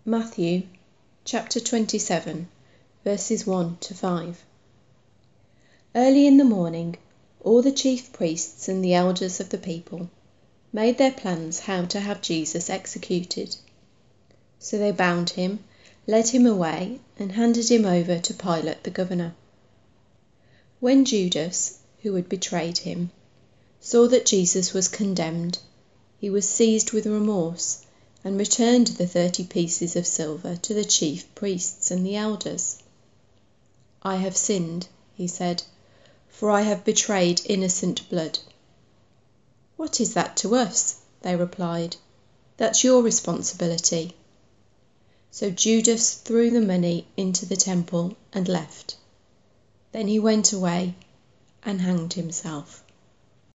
Matthew chapter 27, verses 1 to 5. Early in the morning, all the chief priests and the elders of the people made their plans how to have Jesus executed. So they bound him, led him away, and handed him over to Pilate the governor. When Judas, who had betrayed him, saw that Jesus was condemned, he was seized with remorse and returned the 30 pieces of silver to the chief priests and the elders. "I have sinned," he said, "for I have betrayed innocent blood." "What is that to us?" they replied. "That's your responsibility." So Judas threw the money into the temple and left. Then he went away and hanged himself.